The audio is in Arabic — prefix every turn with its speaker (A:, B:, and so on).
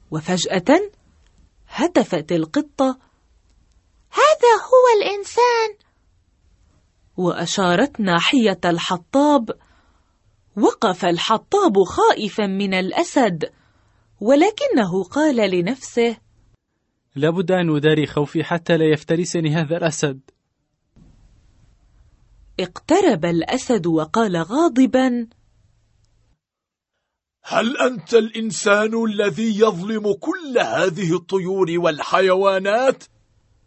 A: وفجأة هتفت القطة: هذا هو الإنسان! وأشارت ناحية الحطاب. وقف الحطاب خائفا من الأسد، ولكنه قال لنفسه:
B: لابد أن أداري خوفي حتى لا يفترسني هذا الأسد.
A: اقترب الأسد وقال غاضبا:
C: هل أنت الإنسان الذي يظلم كل هذه الطيور والحيوانات؟